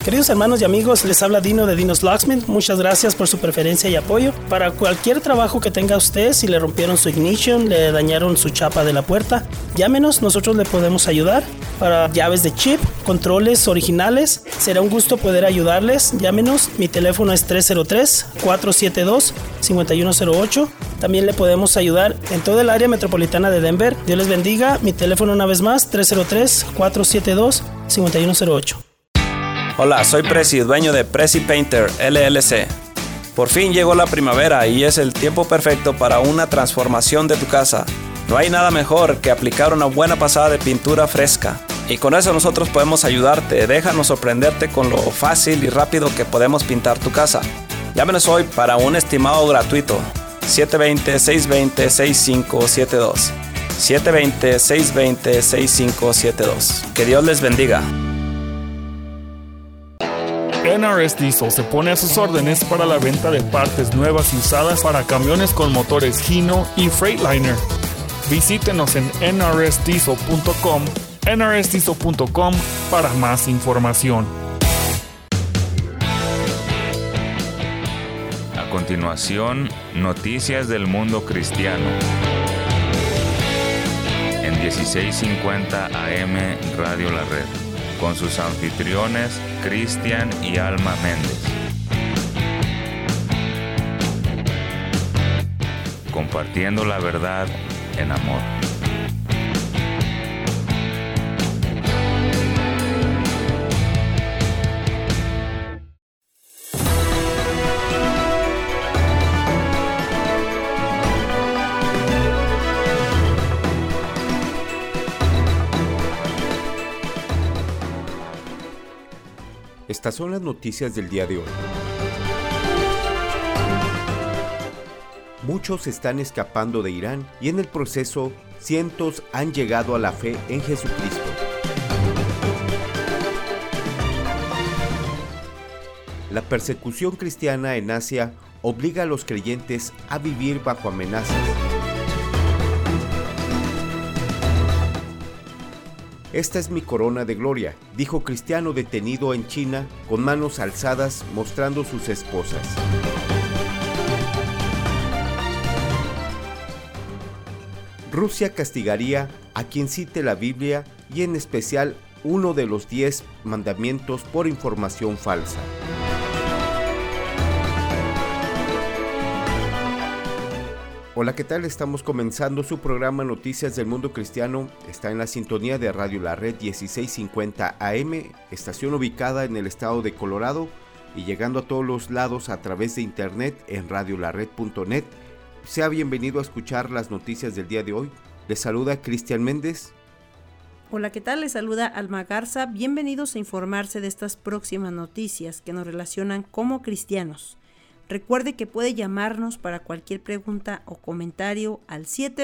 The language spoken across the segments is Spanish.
Queridos hermanos y amigos, les habla Dino de Dino's Locksmith. Muchas gracias por su preferencia y apoyo. Para cualquier trabajo que tenga usted, si le rompieron su ignition, le dañaron su chapa de la puerta, llámenos, nosotros le podemos ayudar. Para llaves de chip, controles originales, será un gusto poder ayudarles. Llámenos, mi teléfono es 303-472-5108. También le podemos ayudar en todo el área metropolitana de Denver. Dios les bendiga. Mi teléfono una vez más, 303-472-5108. Hola, soy Prezi, dueño de Prezi Painter LLC. Por fin llegó la primavera y es el tiempo perfecto para una transformación de tu casa. No hay nada mejor que aplicar una buena pasada de pintura fresca. Y con eso nosotros podemos ayudarte. Déjanos sorprenderte con lo fácil y rápido que podemos pintar tu casa. Llámenos hoy para un estimado gratuito. 720-620-6572. 720-620-6572. Que Dios les bendiga. NRS Diesel se pone a sus órdenes para la venta de partes nuevas y usadas para camiones con motores Hino y Freightliner. Visítenos en nrsdiesel.com, nrsdiesel.com para más información. A continuación, noticias del mundo cristiano. En 1650 AM Radio La Red, con sus anfitriones Cristian y Alma Méndez. Compartiendo la verdad en amor. Estas son las noticias del día de hoy. Muchos están escapando de Irán y en el proceso cientos han llegado a la fe en Jesucristo. La persecución cristiana en Asia obliga a los creyentes a vivir bajo amenazas. Esta es mi corona de gloria, dijo cristiano detenido en China con manos alzadas mostrando sus esposas. Rusia castigaría a quien cite la Biblia y en especial uno de los 10 mandamientos por información falsa. Hola, ¿qué tal? Estamos comenzando su programa Noticias del Mundo Cristiano. Está en la sintonía de Radio La Red 1650 AM, estación ubicada en el estado de Colorado y llegando a todos los lados a través de internet en radiolared.net. Sea bienvenido a escuchar las noticias del día de hoy. Les saluda Cristian Méndez. Hola, ¿qué tal? Les saluda Alma Garza. Bienvenidos a informarse de estas próximas noticias que nos relacionan como cristianos. Recuerde que puede llamarnos para cualquier pregunta o comentario al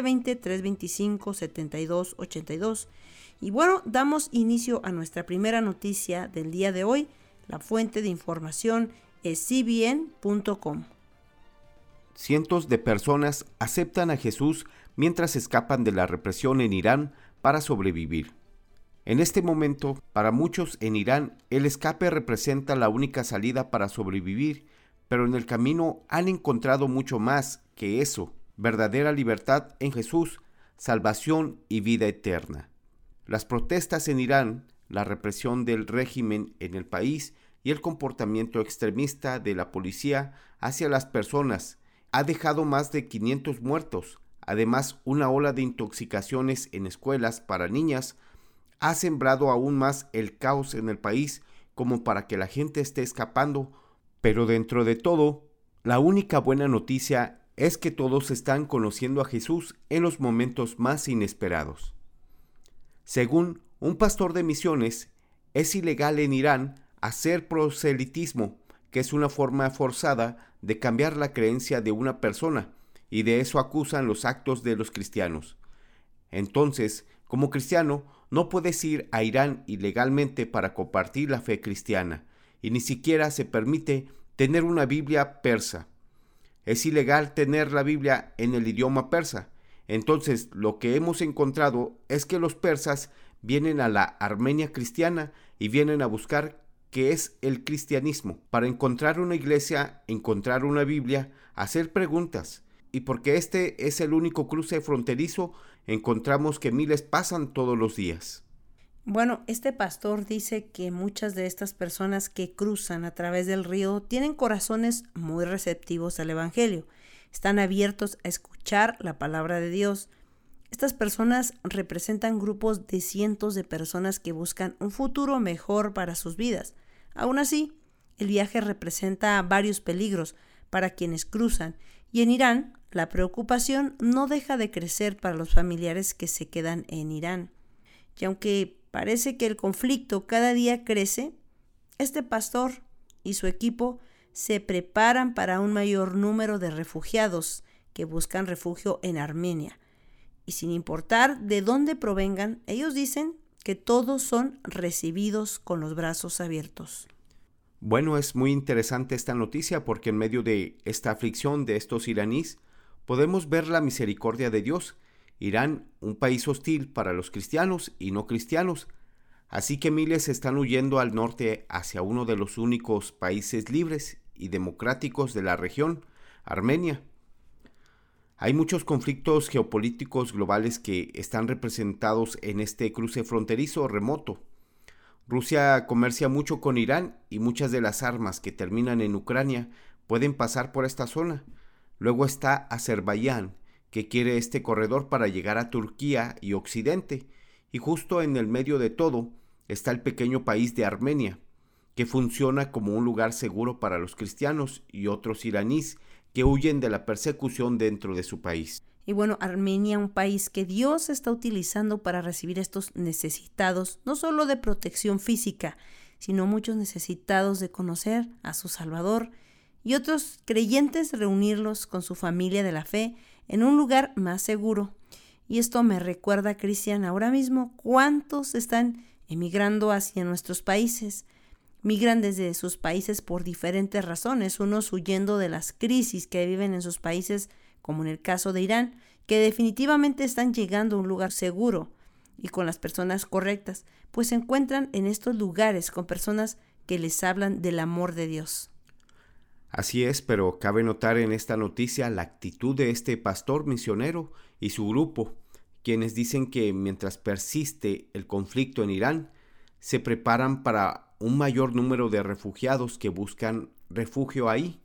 720-325-7282. Y bueno, damos inicio a nuestra primera noticia del día de hoy. La fuente de información es cbn.com. Cientos de personas aceptan a Jesús mientras escapan de la represión en Irán para sobrevivir. En este momento, para muchos en Irán, el escape representa la única salida para sobrevivir, pero en el camino han encontrado mucho más que eso: verdadera libertad en Jesús, salvación y vida eterna. Las protestas en Irán, la represión del régimen en el país y el comportamiento extremista de la policía hacia las personas ha dejado más de 500 muertos. Además, una ola de intoxicaciones en escuelas para niñas ha sembrado aún más el caos en el país como para que la gente esté escapando. Pero dentro de todo, la única buena noticia es que todos están conociendo a Jesús en los momentos más inesperados. Según un pastor de misiones, es ilegal en Irán hacer proselitismo, que es una forma forzada de cambiar la creencia de una persona, y de eso acusan los actos de los cristianos. Entonces, como cristiano, no puedes ir a Irán ilegalmente para compartir la fe cristiana, y ni siquiera se permite tener una Biblia persa. Es ilegal tener la Biblia en el idioma persa. Entonces, lo que hemos encontrado es que los persas vienen a la Armenia cristiana y vienen a buscar que es el cristianismo. Para encontrar una iglesia, encontrar una Biblia, hacer preguntas. Y porque este es el único cruce fronterizo, encontramos que miles pasan todos los días. Bueno, este pastor dice que muchas de estas personas que cruzan a través del río tienen corazones muy receptivos al Evangelio. Están abiertos a escuchar la palabra de Dios. Estas personas representan grupos de cientos de personas que buscan un futuro mejor para sus vidas. Aún así, el viaje representa varios peligros para quienes cruzan, y en Irán la preocupación no deja de crecer para los familiares que se quedan en Irán. Y aunque parece que el conflicto cada día crece, este pastor y su equipo se preparan para un mayor número de refugiados que buscan refugio en Armenia. Y sin importar de dónde provengan, ellos dicen que todos son recibidos con los brazos abiertos. Bueno, es muy interesante esta noticia porque en medio de esta aflicción de estos iraníes podemos ver la misericordia de Dios. Irán, un país hostil para los cristianos y no cristianos, así que miles están huyendo al norte hacia uno de los únicos países libres y democráticos de la región, Armenia. Hay muchos conflictos geopolíticos globales que están representados en este cruce fronterizo remoto. Rusia comercia mucho con Irán y muchas de las armas que terminan en Ucrania pueden pasar por esta zona. Luego está Azerbaiyán, que quiere este corredor para llegar a Turquía y Occidente, y justo en el medio de todo está el pequeño país de Armenia, que funciona como un lugar seguro para los cristianos y otros iraníes que huyen de la persecución dentro de su país. Y bueno, Armenia, un país que Dios está utilizando para recibir estos necesitados, no solo de protección física, sino muchos necesitados de conocer a su Salvador, y otros creyentes reunirlos con su familia de la fe en un lugar más seguro. Y esto me recuerda, Cristian, ahora mismo cuántos están emigrando hacia nuestros países. Migran desde sus países por diferentes razones, unos huyendo de las crisis que viven en sus países, como en el caso de Irán, que definitivamente están llegando a un lugar seguro y con las personas correctas, pues se encuentran en estos lugares con personas que les hablan del amor de Dios. Así es, pero cabe notar en esta noticia la actitud de este pastor misionero y su grupo, quienes dicen que mientras persiste el conflicto en Irán, se preparan para un mayor número de refugiados que buscan refugio ahí.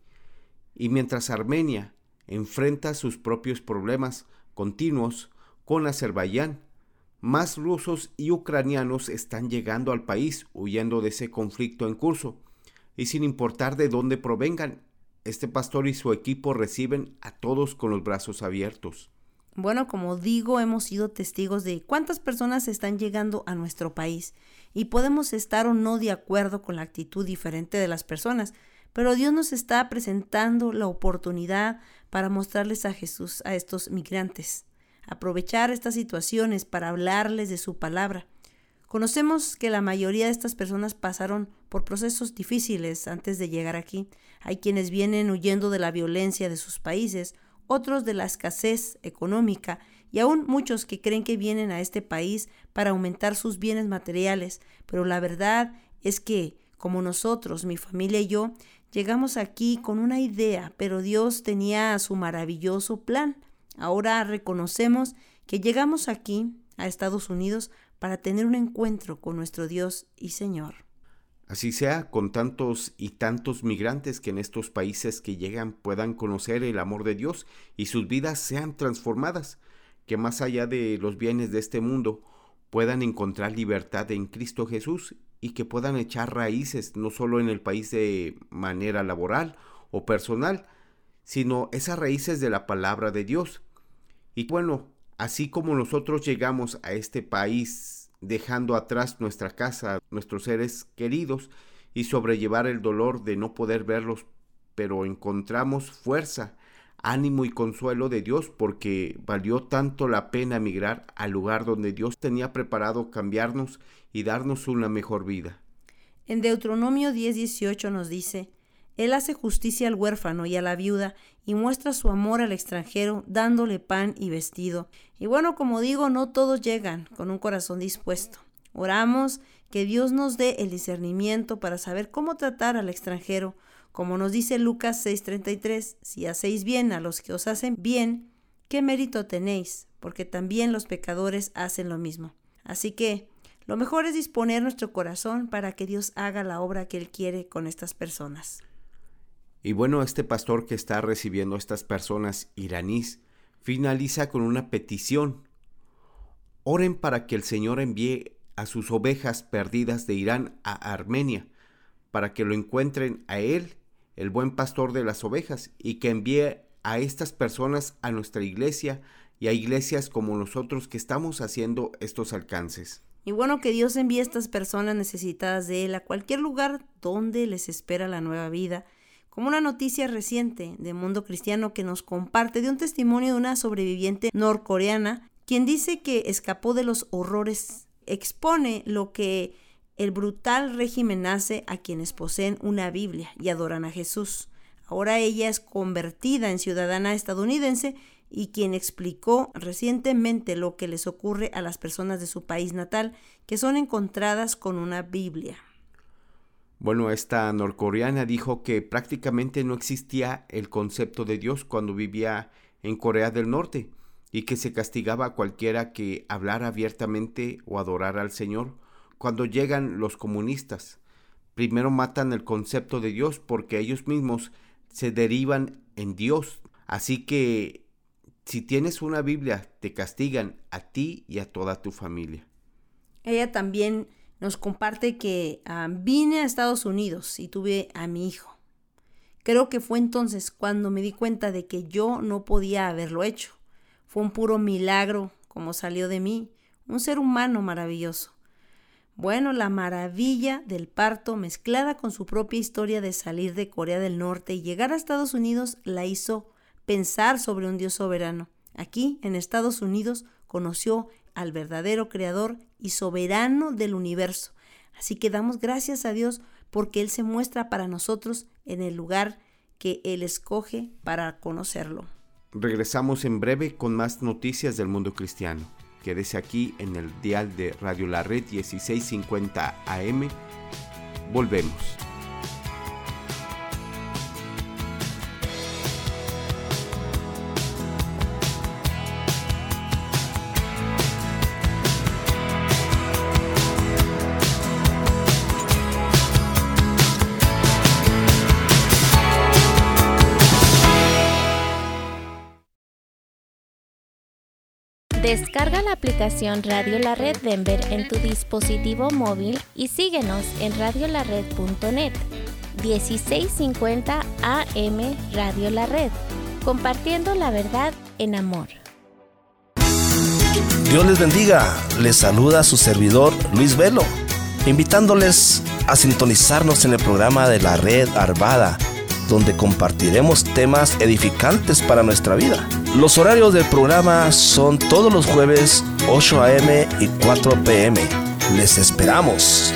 Y mientras Armenia enfrenta sus propios problemas continuos con Azerbaiyán, más rusos y ucranianos están llegando al país huyendo de ese conflicto en curso. Y sin importar de dónde provengan, este pastor y su equipo reciben a todos con los brazos abiertos. Bueno, como digo, hemos sido testigos de cuántas personas están llegando a nuestro país y podemos estar o no de acuerdo con la actitud diferente de las personas, pero Dios nos está presentando la oportunidad para mostrarles a Jesús a estos migrantes, aprovechar estas situaciones para hablarles de su palabra. Conocemos que la mayoría de estas personas pasaron por procesos difíciles antes de llegar aquí. Hay quienes vienen huyendo de la violencia de sus países, otros de la escasez económica y aún muchos que creen que vienen a este país para aumentar sus bienes materiales. Pero la verdad es que, como nosotros, mi familia y yo, llegamos aquí con una idea, pero Dios tenía su maravilloso plan. Ahora reconocemos que llegamos aquí, a Estados Unidos, para tener un encuentro con nuestro Dios y Señor. Así sea, con tantos y tantos migrantes que en estos países que llegan puedan conocer el amor de Dios y sus vidas sean transformadas, que más allá de los bienes de este mundo puedan encontrar libertad en Cristo Jesús y que puedan echar raíces no solo en el país de manera laboral o personal, sino esas raíces de la palabra de Dios. Y bueno, así como nosotros llegamos a este país dejando atrás nuestra casa, nuestros seres queridos y sobrellevar el dolor de no poder verlos, pero encontramos fuerza, ánimo y consuelo de Dios porque valió tanto la pena migrar al lugar donde Dios tenía preparado cambiarnos y darnos una mejor vida. En Deuteronomio 10:18 nos dice: Él hace justicia al huérfano y a la viuda y muestra su amor al extranjero dándole pan y vestido. Y bueno, como digo, no todos llegan con un corazón dispuesto. Oramos Que Dios nos dé el discernimiento para saber cómo tratar al extranjero. Como nos dice Lucas 6:33, si hacéis bien a los que os hacen bien, ¿qué mérito tenéis? Porque también los pecadores hacen lo mismo. Así que lo mejor es disponer nuestro corazón para que Dios haga la obra que Él quiere con estas personas. Y bueno, este pastor que está recibiendo a estas personas iraníes finaliza con una petición. Oren para que el Señor envíe a sus ovejas perdidas de Irán a Armenia, para que lo encuentren a Él, el buen pastor de las ovejas, y que envíe a estas personas a nuestra iglesia y a iglesias como nosotros que estamos haciendo estos alcances. Y bueno, que Dios envíe a estas personas necesitadas de Él a cualquier lugar donde les espera la nueva vida. Como una noticia reciente de Mundo Cristiano que nos comparte de un testimonio de una sobreviviente norcoreana, quien dice que escapó de los horrores. Expone lo que el brutal régimen hace a quienes poseen una Biblia y adoran a Jesús. Ahora ella es convertida en ciudadana estadounidense y quien explicó recientemente lo que les ocurre a las personas de su país natal que son encontradas con una Biblia. Bueno, esta norcoreana dijo que prácticamente no existía el concepto de Dios cuando vivía en Corea del Norte y que se castigaba a cualquiera que hablara abiertamente o adorara al Señor. Cuando llegan los comunistas, primero matan el concepto de Dios porque ellos mismos se derivan en Dios. Así que si tienes una Biblia, te castigan a ti y a toda tu familia. Ella también nos comparte que vine a Estados Unidos y tuve a mi hijo. Creo que fue entonces cuando me di cuenta de que yo no podía haberlo hecho. Fue un puro milagro como salió de mí, un ser humano maravilloso. Bueno, la maravilla del parto mezclada con su propia historia de salir de Corea del Norte y llegar a Estados Unidos la hizo pensar sobre un Dios soberano. Aquí, en Estados Unidos, conoció al verdadero creador y soberano del universo. Así que damos gracias a Dios porque Él se muestra para nosotros en el lugar que Él escoge para conocerlo. Regresamos en breve con más noticias del mundo cristiano. Quédese aquí en el dial de Radio La Red 1650 AM. Volvemos. Descarga la aplicación Radio La Red Denver en tu dispositivo móvil y síguenos en radiolared.net. 1650 AM Radio La Red, compartiendo la verdad en amor. Dios les bendiga, les saluda su servidor Luis Velo, invitándoles a sintonizarnos en el programa de la Red Arvada, donde compartiremos temas edificantes para nuestra vida. Los horarios del programa son todos los jueves 8 a.m. y 4 p.m. Les esperamos.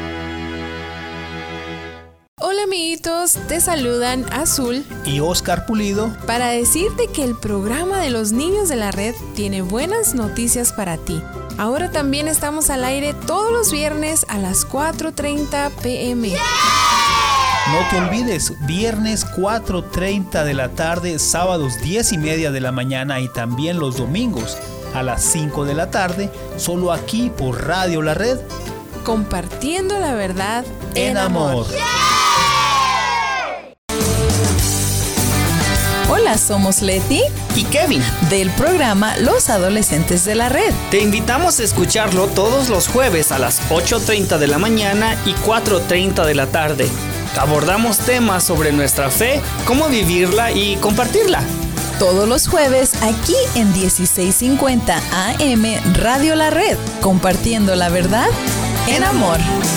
Hola amiguitos, te saludan Azul y Oscar Pulido para decirte que el programa de los niños de la red tiene buenas noticias para ti. Ahora también estamos al aire todos los viernes a las 4:30 p.m. No te olvides, viernes 4:30 de la tarde, sábados 10:30 de la mañana y también los domingos a las 5 de la tarde, solo aquí por Radio La Red. Compartiendo la verdad en amor. Hola, somos Leti y Kevin del programa Los Adolescentes de la Red. Te invitamos a escucharlo todos los jueves a las 8:30 de la mañana y 4:30 de la tarde. Abordamos temas sobre nuestra fe, cómo vivirla y compartirla. Todos los jueves aquí en 1650 AM Radio La Red, compartiendo la verdad en amor.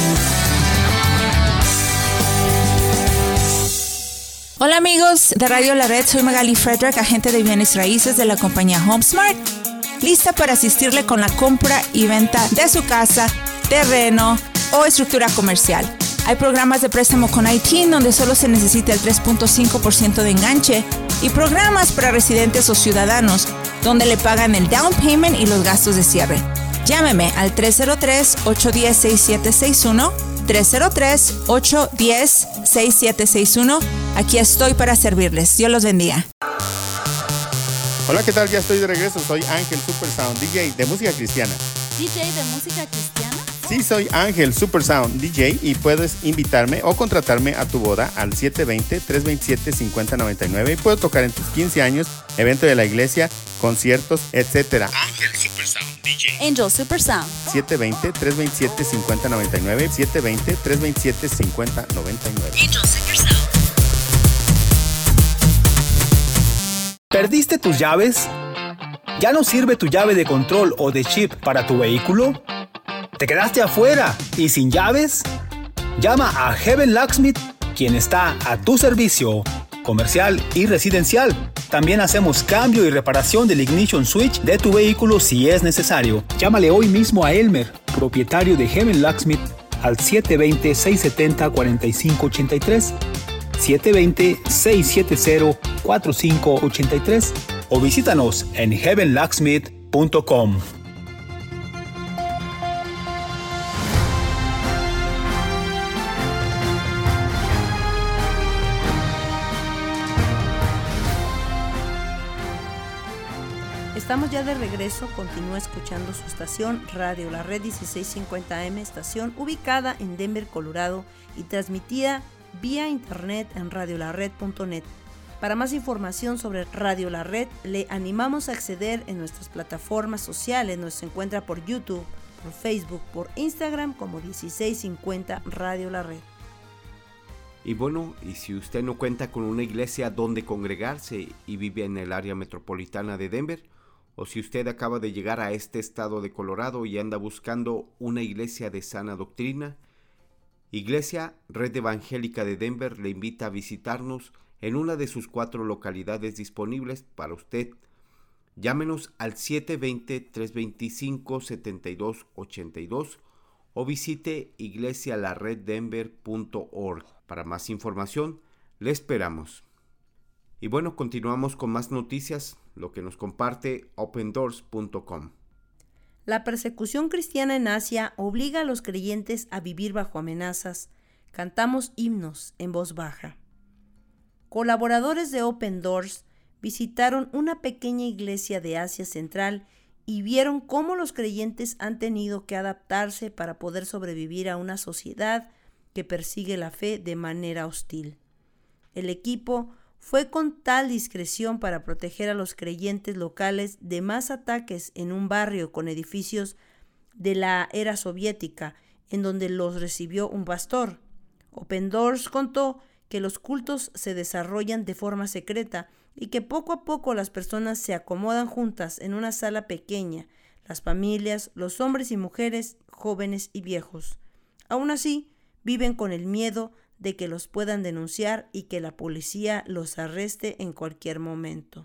Hola amigos de Radio La Red, soy Magali Frederick, agente de bienes raíces de la compañía HomeSmart, lista para asistirle con la compra y venta de su casa, terreno o estructura comercial. Hay programas de préstamo con ITIN donde solo se necesita el 3.5% de enganche y programas para residentes o ciudadanos donde le pagan el down payment y los gastos de cierre. Llámeme al 303-810-6761, 303-810-6761. Aquí estoy para servirles. Dios los bendiga. Hola, ¿qué tal? Ya estoy de regreso. Soy Ángel Supersound, DJ de música cristiana. ¿DJ de música cristiana? Sí, soy Ángel Supersound, DJ, y puedes invitarme o contratarme a tu boda al 720-327-5099 y puedo tocar en tus 15 años, evento de la iglesia, conciertos, etc. Ángel Supersound, DJ. Angel Supersound. 720-327-5099, 720-327-5099. Angel Supersound. ¿Perdiste tus llaves? ¿Ya no sirve tu llave de control o de chip para tu vehículo? ¿Te quedaste afuera y sin llaves? Llama a Heaven Locksmith, quien está a tu servicio, comercial y residencial. También hacemos cambio y reparación del ignition switch de tu vehículo si es necesario. Llámale hoy mismo a Elmer, propietario de Heaven Locksmith, al 720-670-4583, 720-670-4583 o visítanos en heavenlocksmith.com. Estamos ya de regreso, continúa escuchando su estación Radio La Red 1650 AM, estación ubicada en Denver, Colorado y transmitida vía internet en radiolared.net. Para más información sobre Radio La Red, le animamos a acceder en nuestras plataformas sociales. Nos encuentra por YouTube, por Facebook, por Instagram como 1650 Radio La Red. Y bueno, y si usted no cuenta con una iglesia donde congregarse y vive en el área metropolitana de Denver, o si usted acaba de llegar a este estado de Colorado y anda buscando una iglesia de sana doctrina, Iglesia Red Evangélica de Denver le invita a visitarnos en una de sus 4 localidades disponibles para usted. Llámenos al 720-325-7282 o visite iglesialareddenver.org. Para más información, le esperamos. Y bueno, continuamos con más noticias, lo que nos comparte opendoors.com. La persecución cristiana en Asia obliga a los creyentes a vivir bajo amenazas. Cantamos himnos en voz baja. Colaboradores de Open Doors visitaron una pequeña iglesia de Asia Central y vieron cómo los creyentes han tenido que adaptarse para poder sobrevivir a una sociedad que persigue la fe de manera hostil. El equipo fue con tal discreción para proteger a los creyentes locales de más ataques en un barrio con edificios de la era soviética, en donde los recibió un pastor. Open Doors contó que los cultos se desarrollan de forma secreta y que poco a poco las personas se acomodan juntas en una sala pequeña, las familias, los hombres y mujeres, jóvenes y viejos. Aún así, viven con el miedo de que los puedan denunciar y que la policía los arreste en cualquier momento.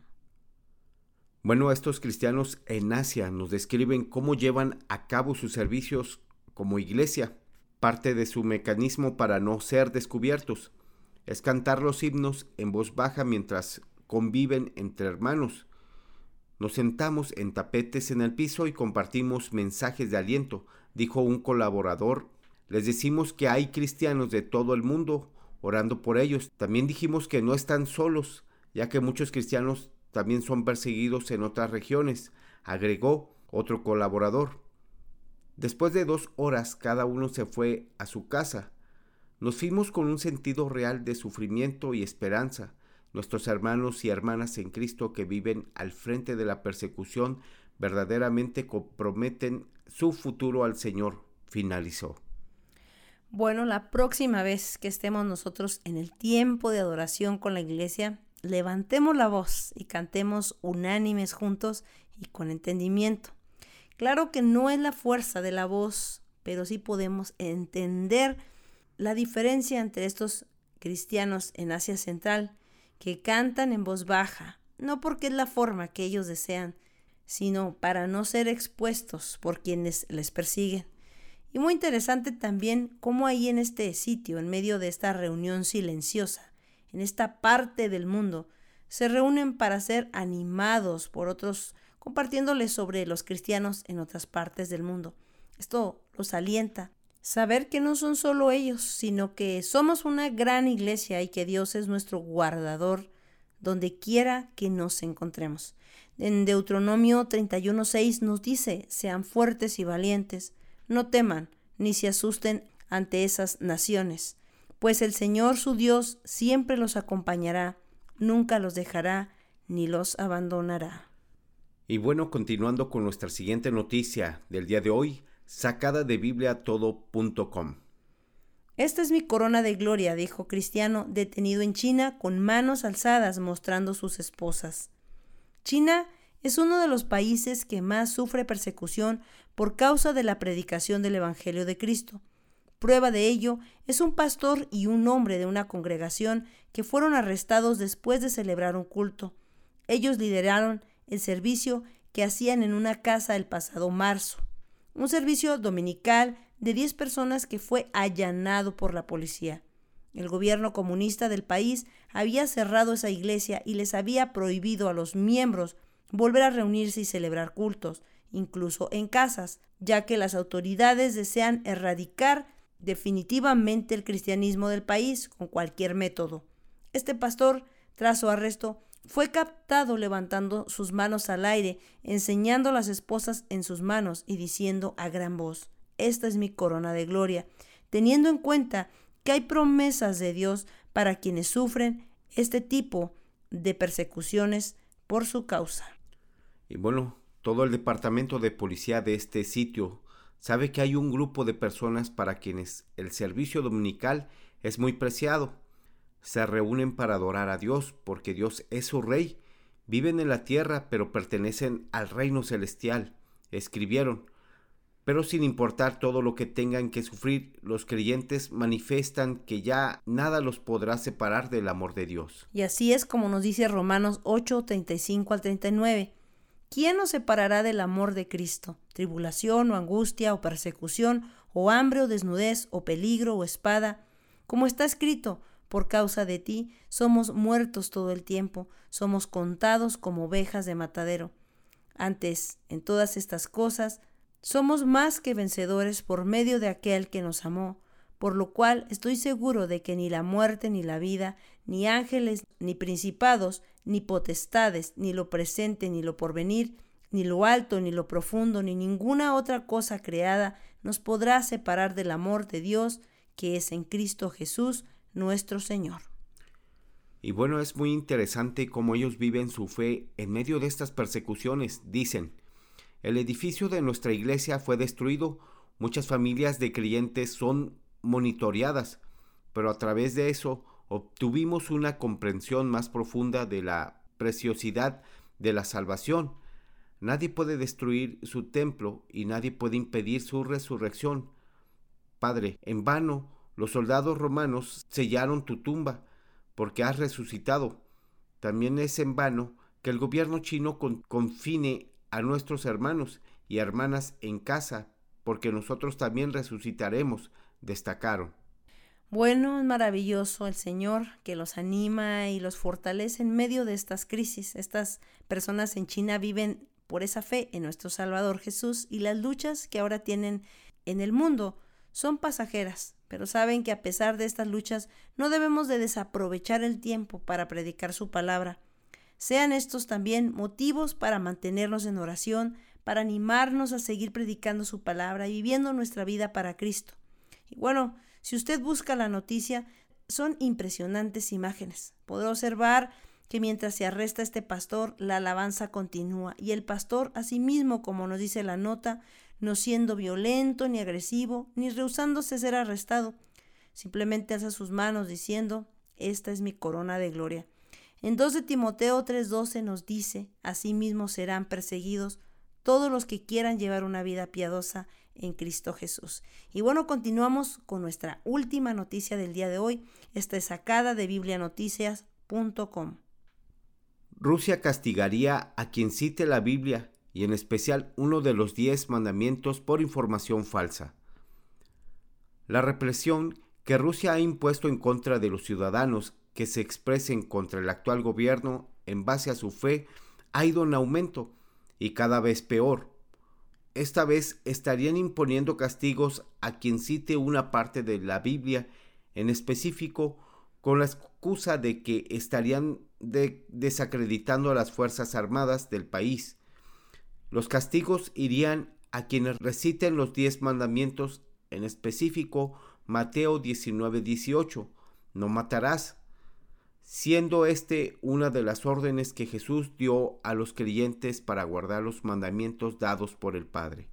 Bueno, estos cristianos en Asia nos describen cómo llevan a cabo sus servicios como iglesia. Parte de su mecanismo para no ser descubiertos es cantar los himnos en voz baja mientras conviven entre hermanos. Nos sentamos en tapetes en el piso y compartimos mensajes de aliento, dijo un colaborador. Les decimos que hay cristianos de todo el mundo orando por ellos. También dijimos que no están solos, ya que muchos cristianos también son perseguidos en otras regiones, agregó otro colaborador. Después de 2 horas, cada uno se fue a su casa. Nos fuimos con un sentido real de sufrimiento y esperanza. Nuestros hermanos y hermanas en Cristo que viven al frente de la persecución verdaderamente comprometen su futuro al Señor, finalizó. Bueno, la próxima vez que estemos nosotros en el tiempo de adoración con la iglesia, levantemos la voz y cantemos unánimes juntos y con entendimiento. Claro que no es la fuerza de la voz, pero sí podemos entender la diferencia entre estos cristianos en Asia Central que cantan en voz baja, no porque es la forma que ellos desean, sino para no ser expuestos por quienes les persiguen. Y muy interesante también cómo ahí en este sitio, en medio de esta reunión silenciosa, en esta parte del mundo, se reúnen para ser animados por otros compartiéndoles sobre los cristianos en otras partes del mundo. Esto los alienta. Saber que no son solo ellos, sino que somos una gran iglesia y que Dios es nuestro guardador donde quiera que nos encontremos. En Deuteronomio 31:6 nos dice: sean fuertes y valientes, no teman ni se asusten ante esas naciones, pues el Señor su Dios siempre los acompañará, nunca los dejará ni los abandonará. Y bueno, continuando con nuestra siguiente noticia del día de hoy, sacada de bibliatodo.com. Esta es mi corona de gloria, dijo cristiano detenido en China con manos alzadas mostrando sus esposas. China es uno de los países que más sufre persecución por causa de la predicación del Evangelio de Cristo. Prueba de ello es un pastor y un hombre de una congregación que fueron arrestados después de celebrar un culto. Ellos lideraron el servicio que hacían en una casa el pasado marzo. Un servicio dominical de 10 personas que fue allanado por la policía. El gobierno comunista del país había cerrado esa iglesia y les había prohibido a los miembros volver a reunirse y celebrar cultos, incluso en casas, ya que las autoridades desean erradicar definitivamente el cristianismo del país con cualquier método. Este pastor, tras su arresto, fue captado levantando sus manos al aire, enseñando las esposas en sus manos y diciendo a gran voz: esta es mi corona de gloria, teniendo en cuenta que hay promesas de Dios para quienes sufren este tipo de persecuciones por su causa. Y bueno, todo el departamento de policía de este sitio sabe que hay un grupo de personas para quienes el servicio dominical es muy preciado. Se reúnen para adorar a Dios porque Dios es su rey. Viven en la tierra pero pertenecen al reino celestial. Escribieron: pero sin importar todo lo que tengan que sufrir, los creyentes manifiestan que ya nada los podrá separar del amor de Dios. Y así es como nos dice Romanos 8:35 al 39. ¿Quién nos separará del amor de Cristo? ¿Tribulación o angustia o persecución o hambre o desnudez o peligro o espada? Como está escrito: por causa de ti somos muertos todo el tiempo, somos contados como ovejas de matadero. Antes, en todas estas cosas, somos más que vencedores por medio de aquel que nos amó, por lo cual estoy seguro de que ni la muerte ni la vida, ni ángeles, ni principados, ni potestades, ni lo presente, ni lo porvenir, ni lo alto, ni lo profundo, ni ninguna otra cosa creada nos podrá separar del amor de Dios que es en Cristo Jesús, nuestro Señor. Y bueno, es muy interesante cómo ellos viven su fe en medio de estas persecuciones. Dicen: el edificio de nuestra iglesia fue destruido, muchas familias de creyentes son monitoreadas, pero a través de eso obtuvimos una comprensión más profunda de la preciosidad de la salvación. Nadie puede destruir su templo y nadie puede impedir su resurrección. Padre, en vano los soldados romanos sellaron tu tumba, porque has resucitado. También es en vano que el gobierno chino confine a nuestros hermanos y hermanas en casa, porque nosotros también resucitaremos, destacaron. Bueno, es maravilloso el Señor que los anima y los fortalece en medio de estas crisis. Estas personas en China viven por esa fe en nuestro Salvador Jesús, y las luchas que ahora tienen en el mundo son pasajeras, pero saben que a pesar de estas luchas no debemos de desaprovechar el tiempo para predicar su palabra. Sean estos también motivos para mantenernos en oración, para animarnos a seguir predicando su palabra y viviendo nuestra vida para Cristo. Y bueno, si usted busca la noticia, son impresionantes imágenes. Podrá observar que mientras se arresta este pastor, la alabanza continúa, y el pastor, asimismo, como nos dice la nota, no siendo violento ni agresivo, ni rehusándose ser arrestado, simplemente alza sus manos diciendo: esta es mi corona de gloria. En 2 de Timoteo 3:12 nos dice: asimismo serán perseguidos todos los que quieran llevar una vida piadosa en Cristo Jesús. Y bueno, continuamos con nuestra última noticia del día de hoy. Esta es sacada de biblianoticias.com. Rusia castigaría a quien cite la Biblia, y en especial uno de los 10 mandamientos, por información falsa. La represión que Rusia ha impuesto en contra de los ciudadanos que se expresen contra el actual gobierno en base a su fe ha ido en aumento. y cada vez peor. Esta vez estarían imponiendo castigos a quien cite una parte de la Biblia en específico, con la excusa de que estarían desacreditando a las Fuerzas Armadas del país. Los castigos irían a quienes reciten los 10 mandamientos, en específico Mateo 19:18, no matarás, siendo una de las órdenes que Jesús dio a los creyentes para guardar los mandamientos dados por el Padre.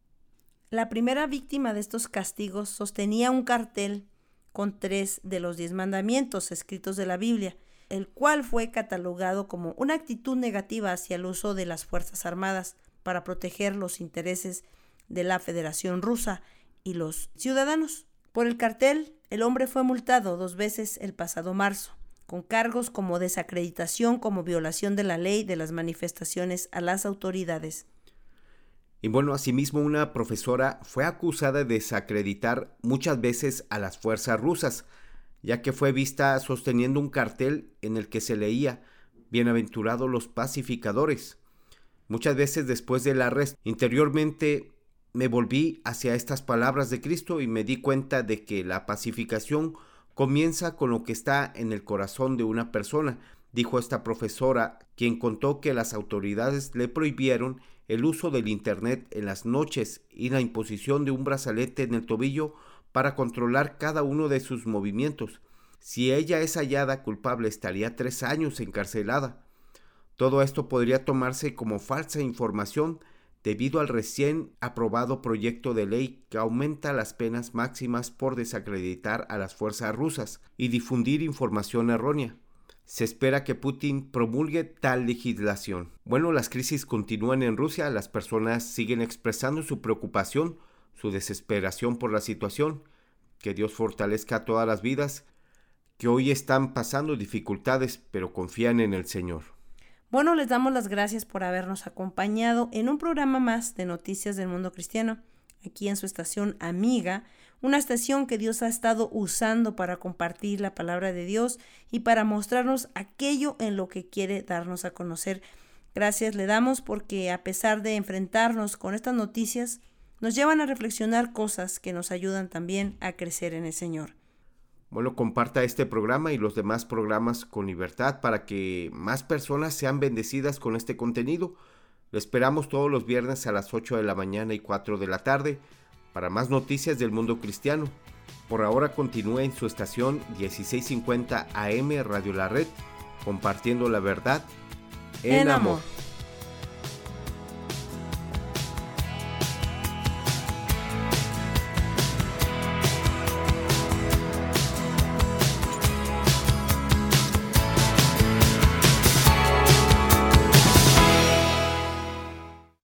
La primera víctima de estos castigos sostenía un cartel con 3 de los 10 mandamientos escritos de la Biblia, el cual fue catalogado como una actitud negativa hacia el uso de las Fuerzas Armadas para proteger los intereses de la Federación Rusa y los ciudadanos. Por el cartel, el hombre fue multado 2 veces el pasado marzo, con cargos como desacreditación como violación de la ley de las manifestaciones a las autoridades. Y bueno, asimismo una profesora fue acusada de desacreditar muchas veces a las fuerzas rusas, ya que fue vista sosteniendo un cartel en el que se leía "Bienaventurados los pacificadores". Muchas veces después del arresto, interiormente me volví hacia estas palabras de Cristo y me di cuenta de que la pacificación comienza con lo que está en el corazón de una persona, dijo esta profesora, quien contó que las autoridades le prohibieron el uso del internet en las noches y la imposición de un brazalete en el tobillo para controlar cada uno de sus movimientos. Si ella es hallada culpable, estaría 3 años encarcelada. Todo esto podría tomarse como falsa información debido al recién aprobado proyecto de ley que aumenta las penas máximas por desacreditar a las fuerzas rusas y difundir información errónea. Se espera que Putin promulgue tal legislación. Bueno, las crisis continúan en Rusia, las personas siguen expresando su preocupación, su desesperación por la situación. Que Dios fortalezca a todas las vidas que hoy están pasando dificultades, pero confían en el Señor. Bueno, les damos las gracias por habernos acompañado en un programa más de Noticias del Mundo Cristiano, aquí en su estación amiga, una estación que Dios ha estado usando para compartir la palabra de Dios y para mostrarnos aquello en lo que quiere darnos a conocer. Gracias le damos porque a pesar de enfrentarnos con estas noticias, nos llevan a reflexionar cosas que nos ayudan también a crecer en el Señor. Bueno, comparta este programa y los demás programas con libertad para que más personas sean bendecidas con este contenido. Lo esperamos todos los viernes a las 8 de la mañana y 4 de la tarde para más noticias del mundo cristiano. Por ahora continúe en su estación 1650 AM Radio La Red, compartiendo la verdad en amor.